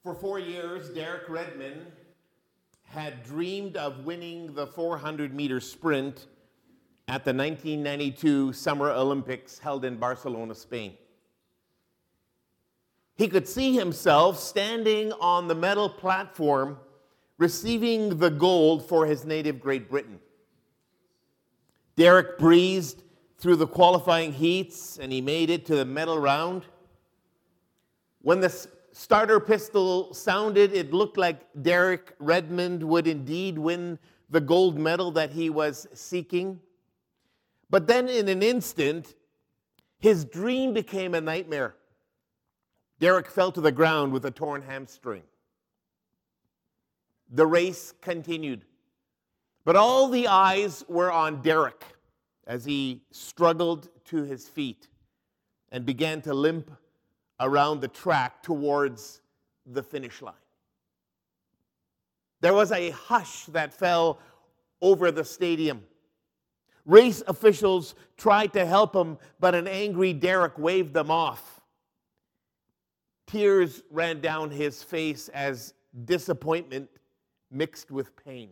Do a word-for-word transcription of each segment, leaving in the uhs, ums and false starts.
For four years, Derek Redmond had dreamed of winning the four hundred meter sprint at the nineteen ninety-two Summer Olympics held in Barcelona, Spain. He could see himself standing on the medal platform receiving the gold for his native Great Britain. Derek breezed through the qualifying heats and he made it to the medal round. When the starter pistol sounded, it looked like Derek Redmond would indeed win the gold medal that he was seeking. But then in an instant, his dream became a nightmare. Derek fell to the ground with a torn hamstring. The race continued, but all the eyes were on Derek as he struggled to his feet and began to limp around the track towards the finish line. There was a hush that fell over the stadium. Race officials tried to help him, but an angry Derek waved them off. Tears ran down his face as disappointment mixed with pain.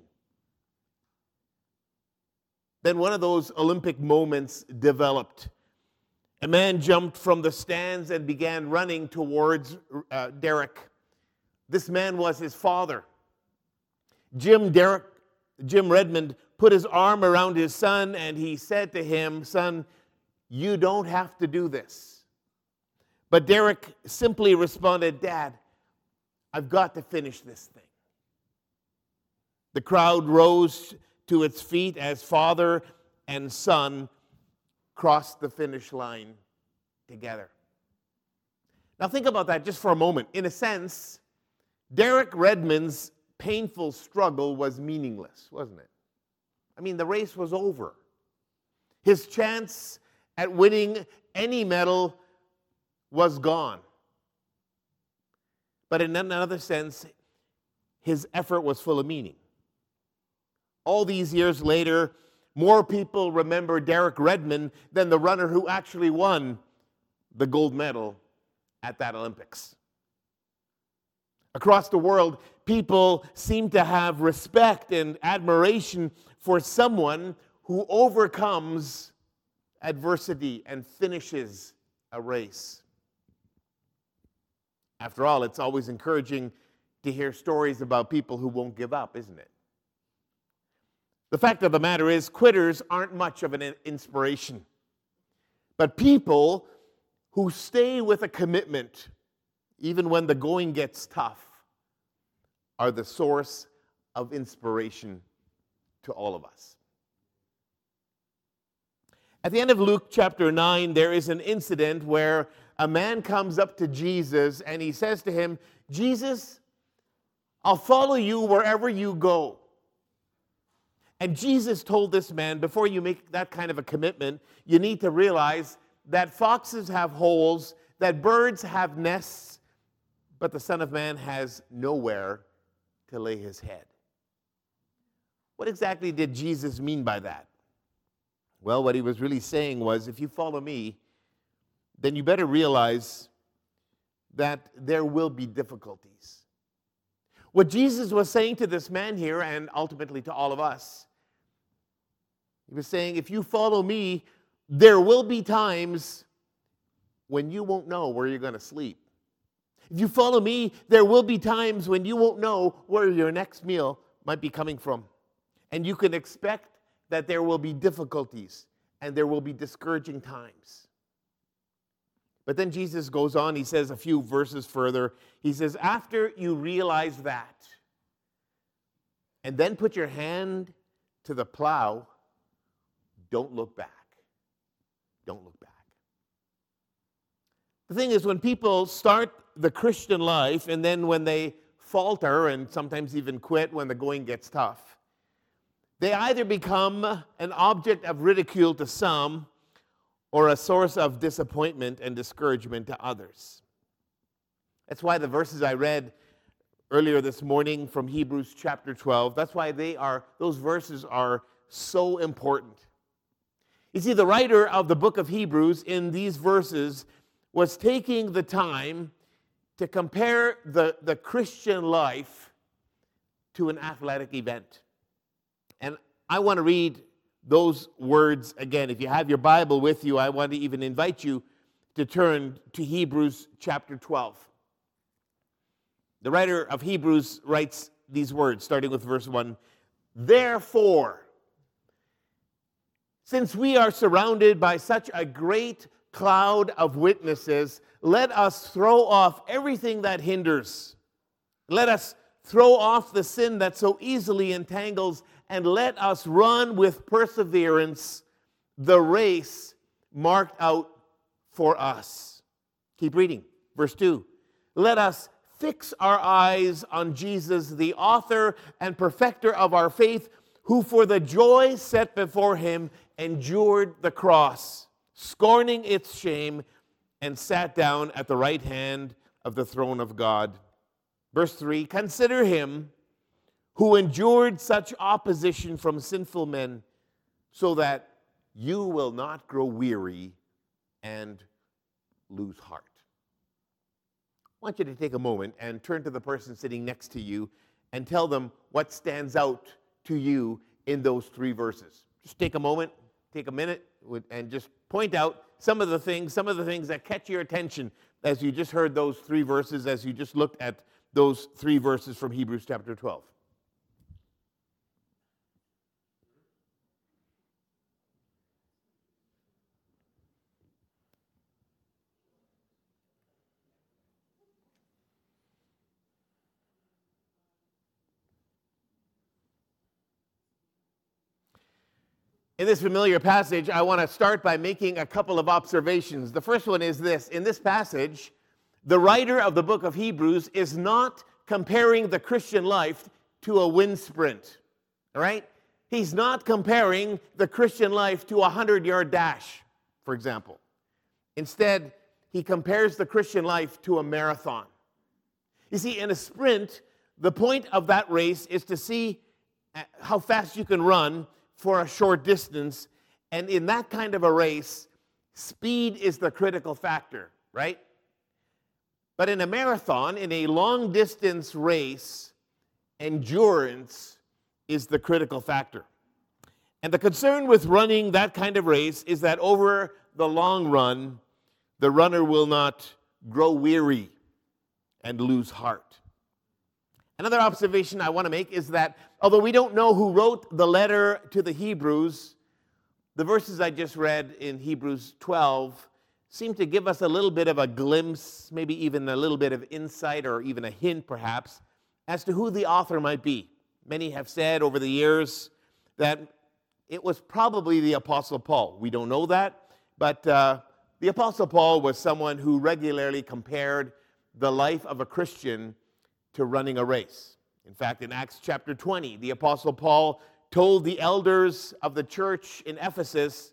Then one of those Olympic moments developed. A man jumped from the stands and began running towards uh, Derek. This man was his father. Jim Derek, Jim Redmond put his arm around his son and he said to him, "Son, you don't have to do this." But Derek simply responded, "Dad, I've got to finish this thing." The crowd rose to its feet as father and son crossed the finish line together. Now think about that just for a moment. In a sense, Derek Redmond's painful struggle was meaningless, wasn't it? I mean, the race was over. His chance at winning any medal was gone. But in another sense, his effort was full of meaning. All these years later, more people remember Derek Redmond than the runner who actually won the gold medal at that Olympics. Across the world, people seem to have respect and admiration for someone who overcomes adversity and finishes a race. After all, it's always encouraging to hear stories about people who won't give up, isn't it? The fact of the matter is, quitters aren't much of an inspiration. But people who stay with a commitment, even when the going gets tough, are the source of inspiration to all of us. At the end of Luke chapter nine, there is an incident where a man comes up to Jesus and he says to him, "Jesus, I'll follow you wherever you go." And Jesus told this man, before you make that kind of a commitment, you need to realize that foxes have holes, that birds have nests, but the Son of Man has nowhere to lay his head. What exactly did Jesus mean by that? Well, what he was really saying was, if you follow me, then you better realize that there will be difficulties. What Jesus was saying to this man here, and ultimately to all of us, he was saying, if you follow me, there will be times when you won't know where you're going to sleep. If you follow me, there will be times when you won't know where your next meal might be coming from. And you can expect that there will be difficulties and there will be discouraging times. But then Jesus goes on, he says a few verses further, he says, after you realize that, and then put your hand to the plow, don't look back. Don't look back. The thing is, when people start the Christian life and then when they falter and sometimes even quit when the going gets tough, they either become an object of ridicule to some or a source of disappointment and discouragement to others. That's why the verses I read earlier this morning from Hebrews chapter twelve, that's why they are, those verses are so important. You see, the writer of the book of Hebrews in these verses was taking the time to compare the, the Christian life to an athletic event. And I want to read those words again. If you have your Bible with you, I want to even invite you to turn to Hebrews chapter twelve. The writer of Hebrews writes these words, starting with verse one. Therefore, since we are surrounded by such a great cloud of witnesses, let us throw off everything that hinders. Let us throw off the sin that so easily entangles, and let us run with perseverance the race marked out for us. Keep reading. Verse two. Let us fix our eyes on Jesus, the author and perfecter of our faith, who for the joy set before him endured the cross, scorning its shame, and sat down at the right hand of the throne of God. Verse three, consider him who endured such opposition from sinful men, so that you will not grow weary and lose heart. I want you to take a moment and turn to the person sitting next to you and tell them what stands out to you in those three verses. Just take a moment, take a minute, and just point out some of the things, some of the things that catch your attention as you just heard those three verses, as you just looked at those three verses from Hebrews chapter twelve. In this familiar passage, I want to start by making a couple of observations. The first one is this. In this passage, the writer of the book of Hebrews is not comparing the Christian life to a wind sprint, all right? He's not comparing the Christian life to a hundred-yard dash, for example. Instead, he compares the Christian life to a marathon. You see, in a sprint, the point of that race is to see how fast you can run for a short distance, and in that kind of a race, speed is the critical factor, right? But in a marathon, in a long-distance race, endurance is the critical factor. And the concern with running that kind of race is that over the long run, the runner will not grow weary and lose heart. Another observation I want to make is that although we don't know who wrote the letter to the Hebrews, the verses I just read in Hebrews twelve seem to give us a little bit of a glimpse, maybe even a little bit of insight or even a hint perhaps, as to who the author might be. Many have said over the years that it was probably the Apostle Paul. We don't know that, but uh, the Apostle Paul was someone who regularly compared the life of a Christian to running a race. In fact, in Acts chapter twenty, the Apostle Paul told the elders of the church in Ephesus,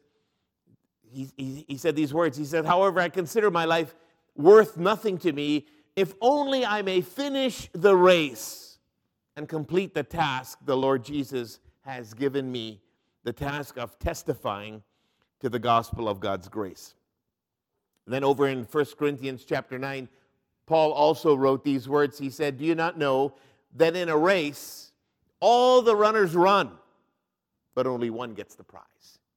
he, he, he said these words. He said, however, I consider my life worth nothing to me, if only I may finish the race and complete the task the Lord Jesus has given me, the task of testifying to the gospel of God's grace. And then over in First Corinthians chapter nine, Paul also wrote these words. He said, do you not know that in a race, all the runners run, but only one gets the prize?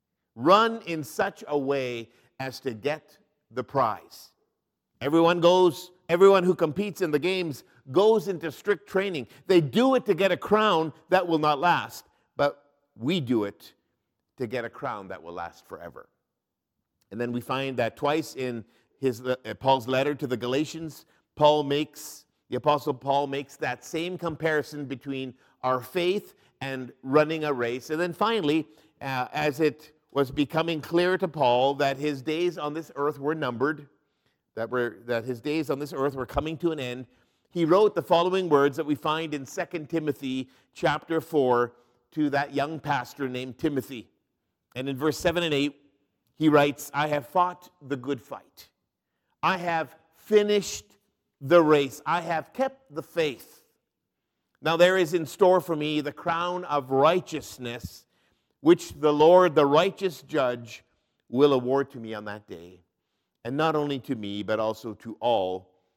Run in such a way as to get the prize. Everyone goes, everyone who competes in the games goes into strict training. They do it to get a crown that will not last, but we do it to get a crown that will last forever. And then we find that twice in his uh, Paul's letter to the Galatians, Paul makes, the Apostle Paul makes that same comparison between our faith and running a race. And then finally, uh, as it was becoming clear to Paul that his days on this earth were numbered, that, were, that his days on this earth were coming to an end, he wrote the following words that we find in Second Timothy chapter four to that young pastor named Timothy. And in verse seven and eight, he writes, I have fought the good fight. I have finished the race. I have kept the faith. Now there is in store for me the crown of righteousness, which the Lord, the righteous judge, will award to me on that day. And not only to me, but also to all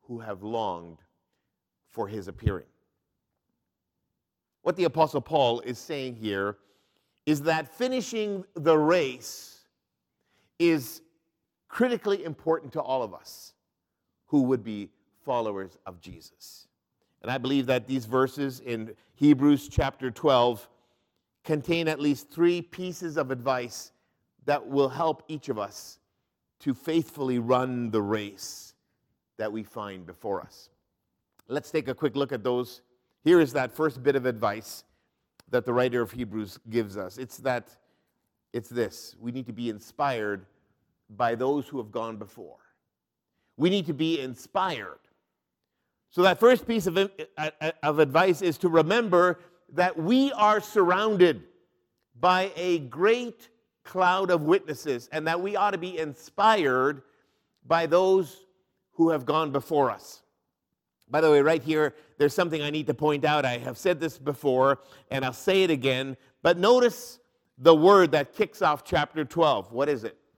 who have longed for his appearing. What the Apostle Paul is saying here is that finishing the race is critically important to all of us who would be followers of Jesus. And I believe that these verses in Hebrews chapter twelve contain at least three pieces of advice that will help each of us to faithfully run the race that we find before us. Let's take a quick look at those. Here is that first bit of advice that the writer of Hebrews gives us. It's that, it's this. We need to be inspired by those who have gone before. We need to be inspired. So that first piece of, of advice is to remember that we are surrounded by a great cloud of witnesses, and that we ought to be inspired by those who have gone before us. By the way, right here, there's something I need to point out. I have said this before, and I'll say it again, but notice the word that kicks off chapter twelve. What is it?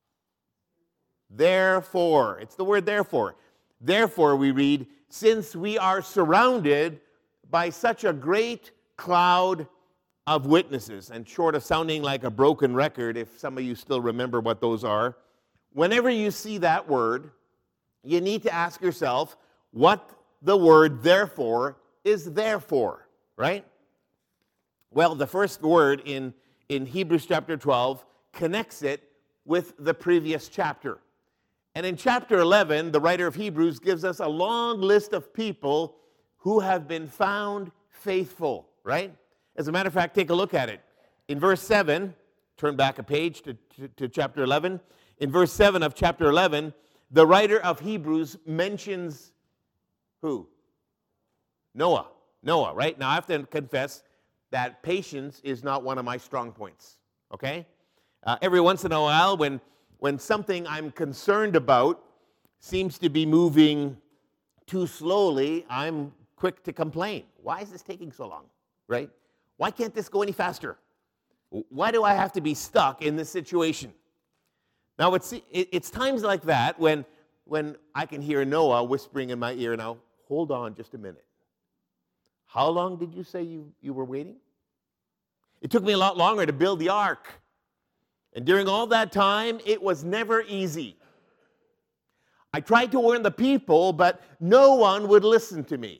Therefore. It's the word therefore. Therefore, we read, since we are surrounded by such a great cloud of witnesses, and short of sounding like a broken record, if some of you still remember what those are, whenever you see that word, you need to ask yourself what the word therefore is there for, right? Well, the first word in, in Hebrews chapter twelve connects it with the previous chapter. And in chapter eleven, the writer of Hebrews gives us a long list of people who have been found faithful, right? As a matter of fact, take a look at it. In verse seven, turn back a page to, to, to chapter eleven. In verse seven of chapter eleven, the writer of Hebrews mentions who? Noah. Noah, right? Now, I have to confess that patience is not one of my strong points, okay? Uh, every once in a while, when, when something I'm concerned about seems to be moving too slowly, I'm quick to complain. Why is this taking so long, right? Why can't this go any faster? Why do I have to be stuck in this situation? Now, it's, it's times like that when, when I can hear Noah whispering in my ear, now, hold on just a minute. How long did you say you, you were waiting? It took me a lot longer to build the ark. And during all that time, it was never easy. I tried to warn the people, but no one would listen to me.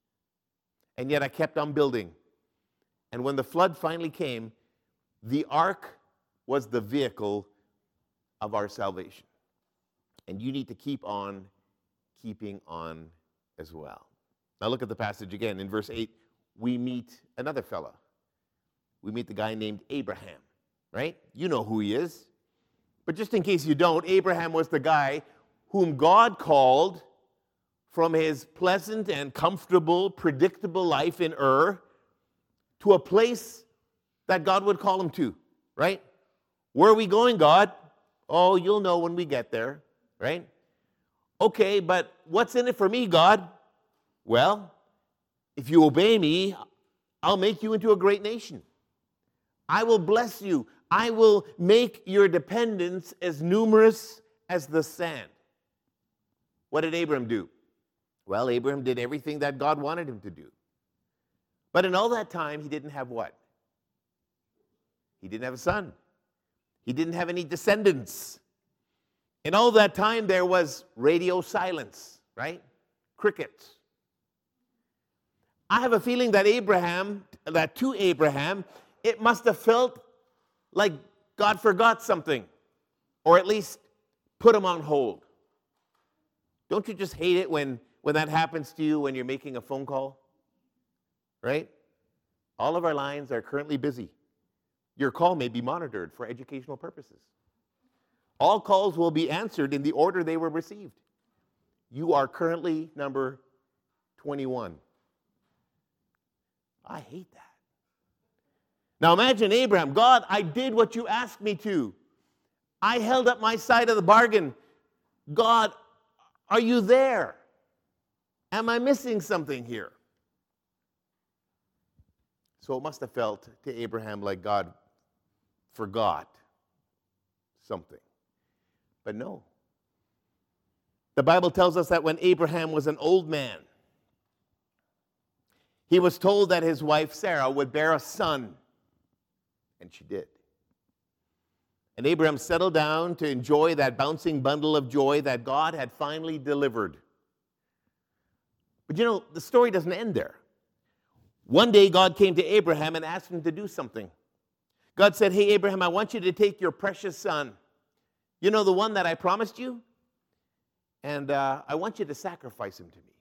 And yet I kept on building. And when the flood finally came, the ark was the vehicle of our salvation. And you need to keep on keeping on as well. Now look at the passage again. In verse eight, we meet another fella. We meet the guy named Abraham, right? You know who he is. But just in case you don't, Abraham was the guy whom God called from his pleasant and comfortable, predictable life in Ur to a place that God would call him to, right? Where are we going, God? Oh, you'll know when we get there, right? Okay, but what's in it for me, God? Well, if you obey me, I'll make you into a great nation. I will bless you. I will make your dependents as numerous as the sand. What did Abraham do? Well, Abraham did everything that God wanted him to do. But in all that time, he didn't have what? He didn't have a son. He didn't have any descendants. In all that time, there was radio silence, right? Crickets. I have a feeling that Abraham, that to Abraham, it must have felt like God forgot something, or at least put him on hold. Don't you just hate it when, when that happens to you when you're making a phone call? Right? All of our lines are currently busy. Your call may be monitored for educational purposes. All calls will be answered in the order they were received. You are currently number twenty-one. I hate that. Now imagine Abraham, God, I did what you asked me to. I held up my side of the bargain. God, are you there? Am I missing something here? So it must have felt to Abraham like God forgot something. But no. The Bible tells us that when Abraham was an old man, he was told that his wife Sarah would bear a son, and she did. And Abraham settled down to enjoy that bouncing bundle of joy that God had finally delivered. But you know, the story doesn't end there. One day, God came to Abraham and asked him to do something. God said, hey, Abraham, I want you to take your precious son, you know, the one that I promised you, and uh, I want you to sacrifice him to me.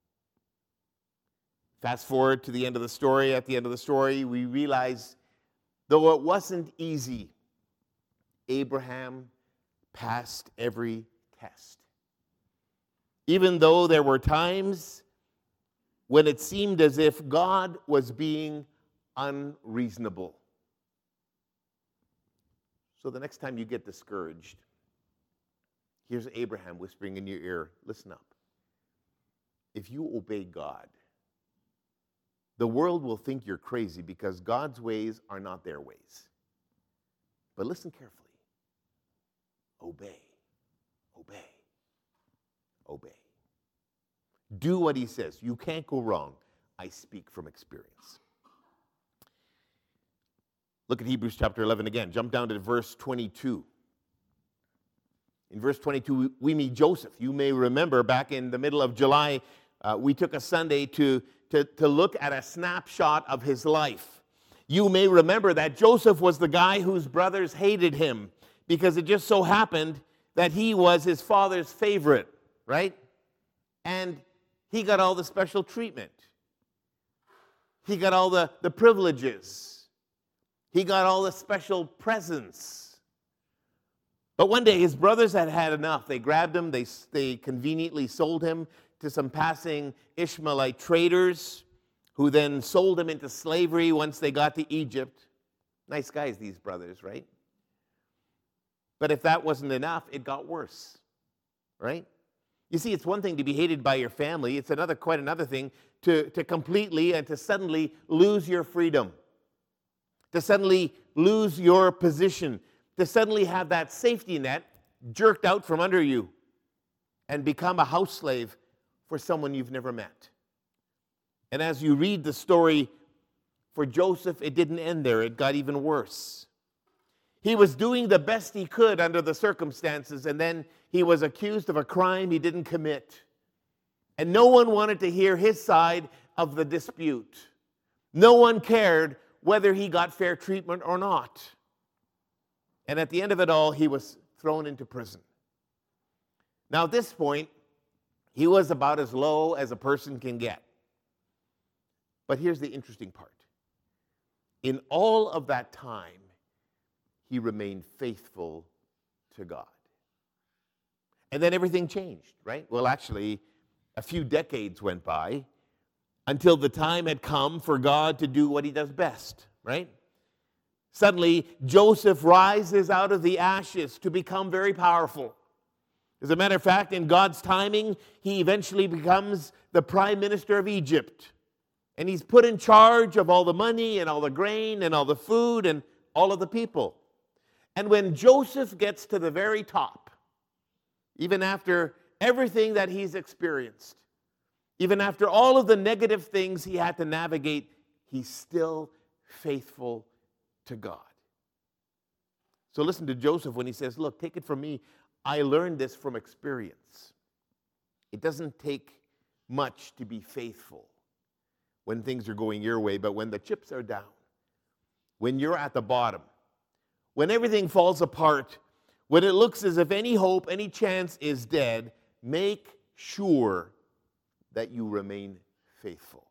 Fast forward to the end of the story. At the end of the story, we realize, though it wasn't easy, Abraham passed every test. Even though there were times when it seemed as if God was being unreasonable. So the next time you get discouraged, here's Abraham whispering in your ear, listen up. If you obey God, the world will think you're crazy because God's ways are not their ways. But listen carefully. Obey, obey, obey. Do what he says. You can't go wrong. I speak from experience. Look at Hebrews chapter eleven again. Jump down to verse twenty-two. In verse twenty-two, we meet Joseph. You may remember back in the middle of July, uh, we took a Sunday to, to, to look at a snapshot of his life. You may remember that Joseph was the guy whose brothers hated him because it just so happened that he was his father's favorite, right? And he got all the special treatment. He got all the, the privileges. He got all the special presents. But one day his brothers had had enough. They grabbed him. They, they conveniently sold him to some passing Ishmaelite traders who then sold him into slavery once they got to Egypt. Nice guys, these brothers, right? But if that wasn't enough, it got worse, right? You see, it's one thing to be hated by your family. It's another, quite another thing to, to completely and to suddenly lose your freedom, to suddenly lose your position, to suddenly have that safety net jerked out from under you and become a house slave for someone you've never met. And as you read the story for Joseph, it didn't end there. It got even worse. He was doing the best he could under the circumstances, and then he was accused of a crime he didn't commit. And no one wanted to hear his side of the dispute. No one cared whether he got fair treatment or not. And at the end of it all, he was thrown into prison. Now, at this point, he was about as low as a person can get. But here's the interesting part. In all of that time, he remained faithful to God. And then everything changed, right? Well, actually, a few decades went by until the time had come for God to do what he does best, right? Suddenly, Joseph rises out of the ashes to become very powerful. As a matter of fact, in God's timing, he eventually becomes the prime minister of Egypt. And he's put in charge of all the money and all the grain and all the food and all of the people. And when Joseph gets to the very top, even after everything that he's experienced, even after all of the negative things he had to navigate, he's still faithful to God. So listen to Joseph when he says, look, take it from me. I learned this from experience. It doesn't take much to be faithful when things are going your way, but when the chips are down, when you're at the bottom, when everything falls apart, when it looks as if any hope, any chance is dead, make sure that you remain faithful.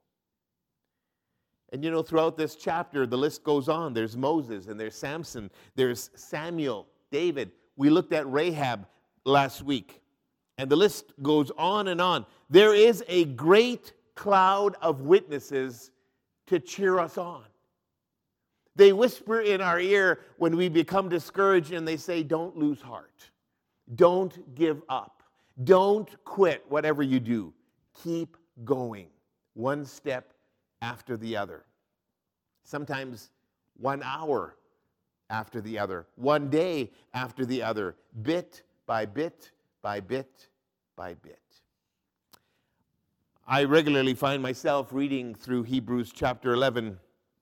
And you know, throughout this chapter, the list goes on. There's Moses, and there's Samson, there's Samuel, David. We looked at Rahab last week, and the list goes on and on. There is a great cloud of witnesses to cheer us on. They whisper in our ear when we become discouraged, and they say, don't lose heart. Don't give up. Don't quit whatever you do. Keep going, one step after the other. Sometimes one hour after the other, one day after the other, bit by bit by bit by bit. I regularly find myself reading through Hebrews chapter eleven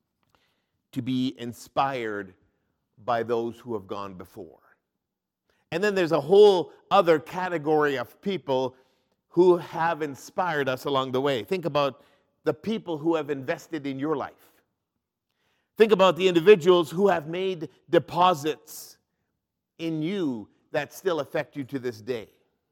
to be inspired by those who have gone before. And then there's a whole other category of people who have inspired us along the way. Think about the people who have invested in your life. Think about the individuals who have made deposits in you that still affect you to this day.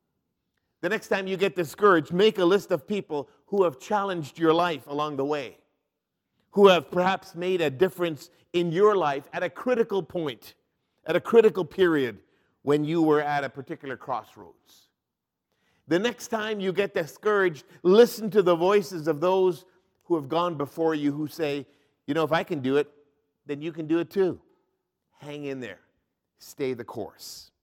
The next time you get discouraged, make a list of people who have challenged your life along the way, who have perhaps made a difference in your life at a critical point, at a critical period when you were at a particular crossroads. The next time you get discouraged, listen to the voices of those who have gone before you who say, you know, if I can do it, then you can do it too. Hang in there. Stay the course.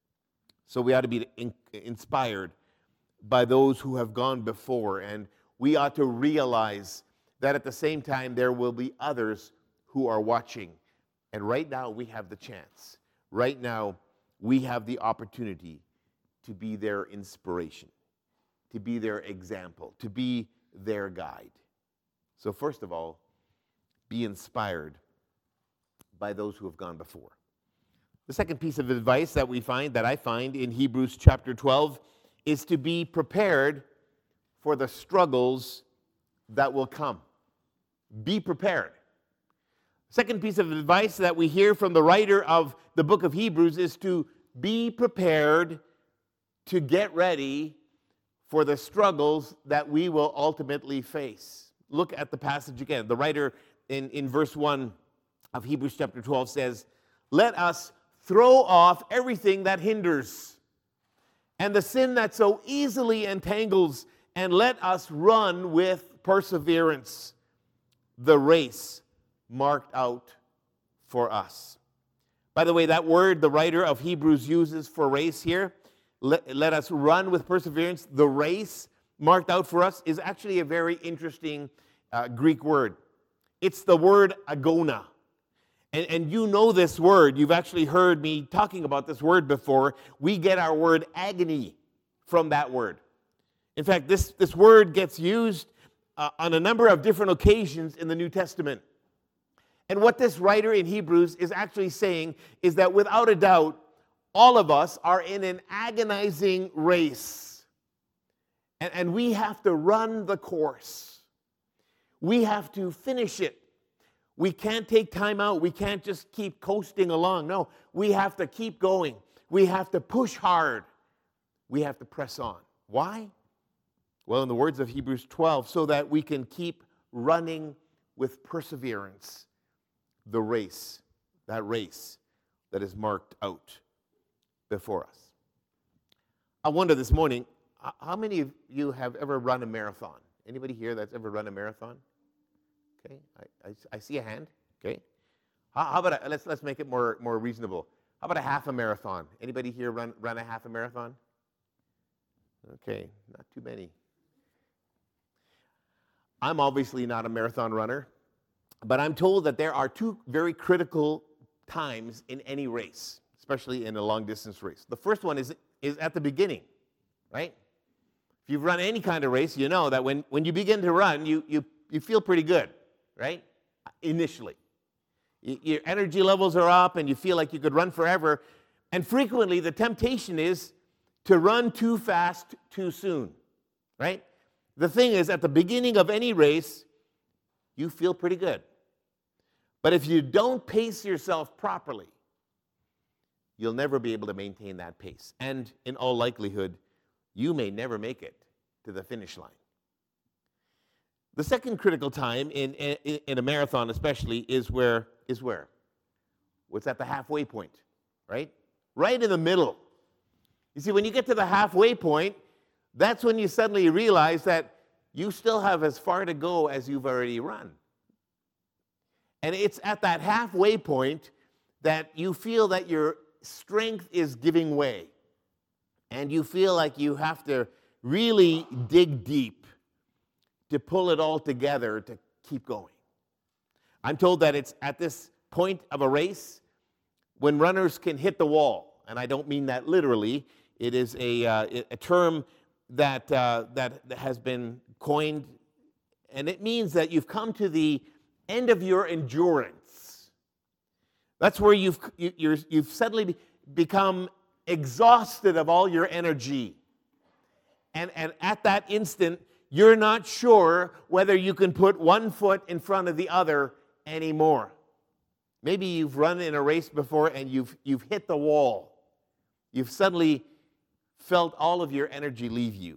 So we ought to be in- inspired by those who have gone before, and we ought to realize that at the same time there will be others who are watching. And right now we have the chance. Right now we have the opportunity to be their inspiration, to be their example, to be their guide. So first of all, be inspired by those who have gone before. The second piece of advice that we find, that I find in Hebrews chapter twelve, is to be prepared for the struggles that will come. Be prepared. Second piece of advice that we hear from the writer of the book of Hebrews is to be prepared to get ready for the struggles that we will ultimately face. Look at the passage again. The writer in, in verse one of Hebrews chapter twelve says, "Let us throw off everything that hinders and the sin that so easily entangles, and let us run with perseverance the race marked out for us." By the way, that word the writer of Hebrews uses for race here, let, let us run with perseverance, the race marked out for us, is actually a very interesting uh, Greek word. It's the word agona. And, and you know this word. You've actually heard me talking about this word before. We get our word agony from that word. In fact, this, this word gets used uh, on a number of different occasions in the New Testament. And what this writer in Hebrews is actually saying is that without a doubt, all of us are in an agonizing race. And, and we have to run the course. We have to finish it. We can't take time out. We can't just keep coasting along. No, we have to keep going. We have to push hard. We have to press on. Why? Well, in the words of Hebrews twelve, so that we can keep running with perseverance the race, that race that is marked out before us. I wonder this morning, how many of you have ever run a marathon? Anybody here that's ever run a marathon? Okay, I, I, I see a hand. Okay, how, how about a, let's let's make it more more reasonable. How about a half a marathon? Anybody here run run a half a marathon? Okay, not too many. I'm obviously not a marathon runner, but I'm told that there are two very critical times in any race, especially in a long distance race. The first one is is at the beginning, right? If you've run any kind of race, you know that when when you begin to run, you you you feel pretty good. Right? Initially. Your energy levels are up and you feel like you could run forever. And frequently the temptation is to run too fast too soon. Right? The thing is, at the beginning of any race, you feel pretty good. But if you don't pace yourself properly, you'll never be able to maintain that pace. And in all likelihood, you may never make it to the finish line. The second critical time in, in, in a marathon especially is where, is where? What's at the halfway point, right? Right in the middle. You see, when you get to the halfway point, that's when you suddenly realize that you still have as far to go as you've already run. And it's at that halfway point that you feel that your strength is giving way. And you feel like you have to really dig deep to pull it all together to keep going. I'm told that it's at this point of a race when runners can hit the wall. And I don't mean that literally. It is a, uh, a term that, uh, that has been coined, and it means that you've come to the end of your endurance. That's where you've, you, you're, you've suddenly become exhausted of all your energy. And, and at that instant, you're not sure whether you can put one foot in front of the other anymore. Maybe you've run in a race before and you've, you've hit the wall. You've suddenly felt all of your energy leave you.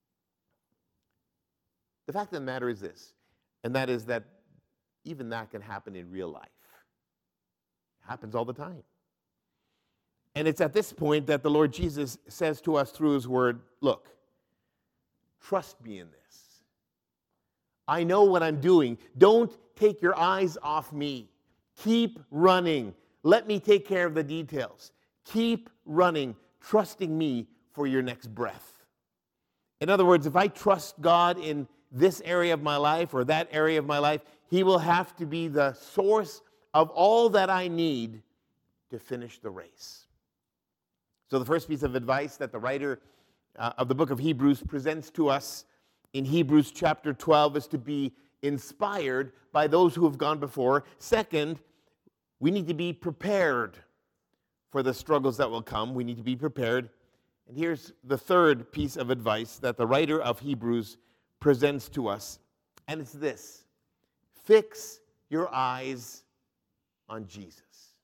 The fact of the matter is this, and that is that even that can happen in real life. It happens all the time. And it's at this point that the Lord Jesus says to us through his word, look, trust me in this. I know what I'm doing. Don't take your eyes off me. Keep running. Let me take care of the details. Keep running, trusting me for your next breath. In other words, if I trust God in this area of my life or that area of my life, he will have to be the source of all that I need to finish the race. So the first piece of advice that the writer uh, of the book of Hebrews presents to us in Hebrews chapter twelve is to be inspired by those who have gone before. Second, we need to be prepared for the struggles that will come. We need to be prepared. And here's the third piece of advice that the writer of Hebrews presents to us, and it's this: fix your eyes on Jesus.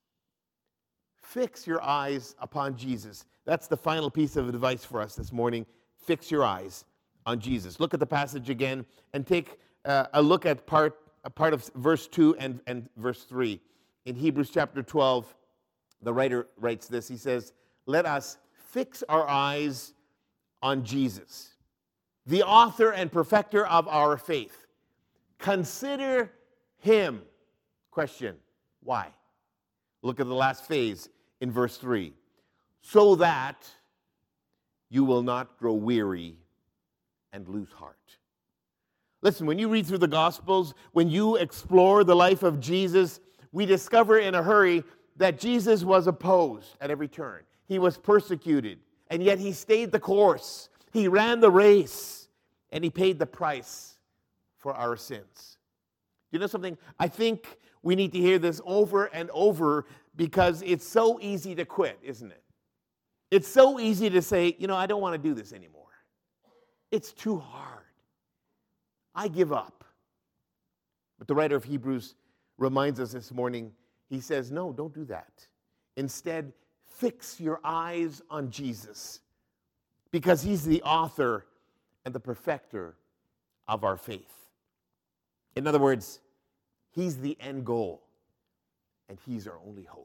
Fix your eyes upon Jesus. That's the final piece of advice for us this morning. Fix your eyes on Jesus. Look at the passage again and take uh, a look at part, a part of verse two and, and verse three. In Hebrews chapter twelve, the writer writes this. He says, let us fix our eyes on Jesus, the author and perfecter of our faith. Consider him. Question, why? Look at the last phase in verse three. So that you will not grow weary and lose heart. Listen, when you read through the Gospels, when you explore the life of Jesus, we discover in a hurry that Jesus was opposed at every turn. He was persecuted, and yet he stayed the course. He ran the race, and he paid the price for our sins. You know something? I think we need to hear this over and over because it's so easy to quit, isn't it? It's so easy to say, you know, I don't want to do this anymore. It's too hard. I give up. But the writer of Hebrews reminds us this morning, he says, no, don't do that. Instead, fix your eyes on Jesus because he's the author and the perfecter of our faith. In other words, he's the end goal and he's our only hope.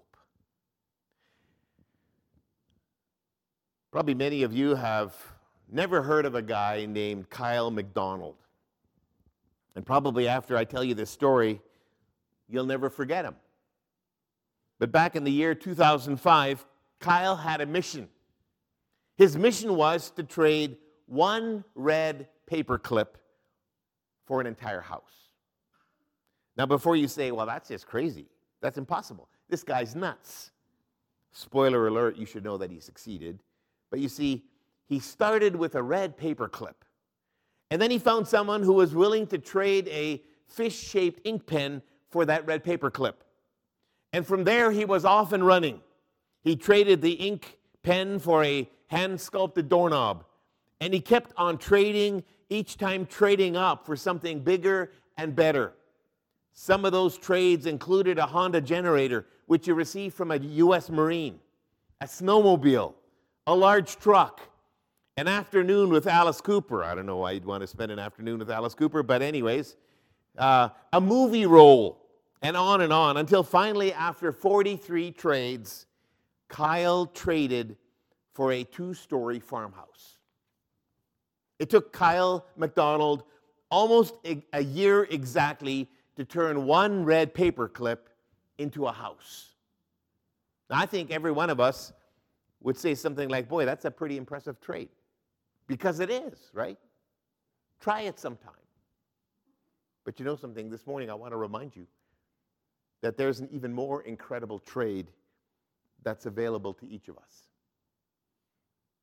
Probably many of you have never heard of a guy named Kyle McDonald. And probably after I tell you this story, you'll never forget him. But back in the year two thousand five, Kyle had a mission. His mission was to trade one red paperclip for an entire house. Now, before you say, well, that's just crazy. That's impossible. This guy's nuts. Spoiler alert, you should know that he succeeded. But you see, he started with a red paperclip. And then he found someone who was willing to trade a fish-shaped ink pen for that red paperclip. And from there, he was off and running. He traded the ink pen for a hand-sculpted doorknob. And he kept on trading, each time trading up for something bigger and better. Some of those trades included a Honda generator, which you received from a U S Marine, a snowmobile, a large truck, an afternoon with Alice Cooper. I don't know why you'd want to spend an afternoon with Alice Cooper, but anyways, uh, a movie role, and on and on, until finally, after forty-three trades, Kyle traded for a two-story farmhouse. It took Kyle McDonald almost a, a year exactly to turn one red paperclip into a house. Now, I think every one of us would say something like, boy, that's a pretty impressive trade. Because it is, right? Try it sometime. But you know something? This morning I want to remind you that there's an even more incredible trade that's available to each of us.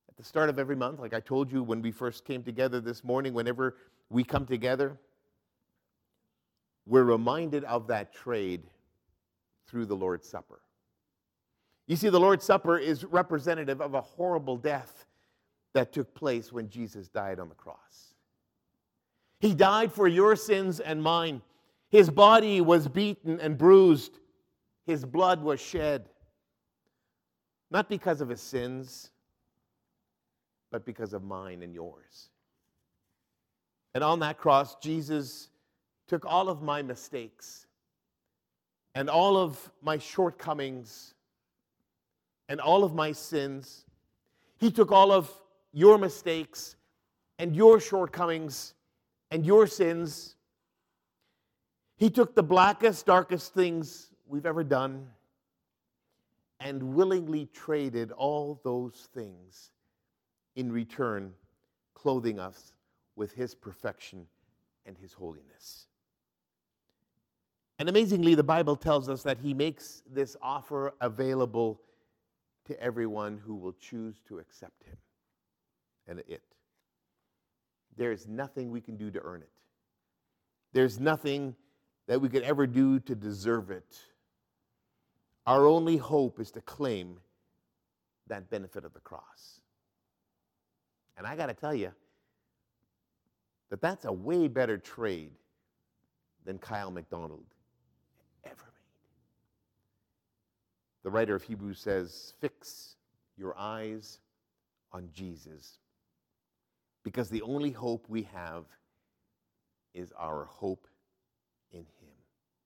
At the start of every month, like I told you when we first came together this morning, whenever we come together, we're reminded of that trade through the Lord's Supper. You see, the Lord's Supper is representative of a horrible death that took place when Jesus died on the cross. He died for your sins and mine. His body was beaten and bruised. His blood was shed. Not because of his sins, but because of mine and yours. And on that cross, Jesus took all of my mistakes and all of my shortcomings and all of my sins. He took all of your mistakes and your shortcomings and your sins. He took the blackest, darkest things we've ever done and willingly traded all those things in return, clothing us with his perfection and his holiness. And amazingly, the Bible tells us that he makes this offer available to everyone who will choose to accept him and it. There is nothing we can do to earn it. There's nothing that we could ever do to deserve it. Our only hope is to claim that benefit of the cross. And I got to tell you that that's a way better trade than Kyle MacDonald ever made. The writer of Hebrews says, fix your eyes on Jesus, because the only hope we have is our hope in him.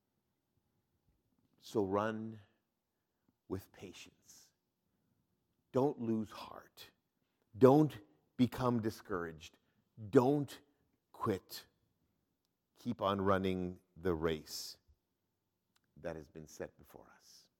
So run with patience. Don't lose heart. Don't become discouraged. Don't quit. Keep on running the race that has been set before us.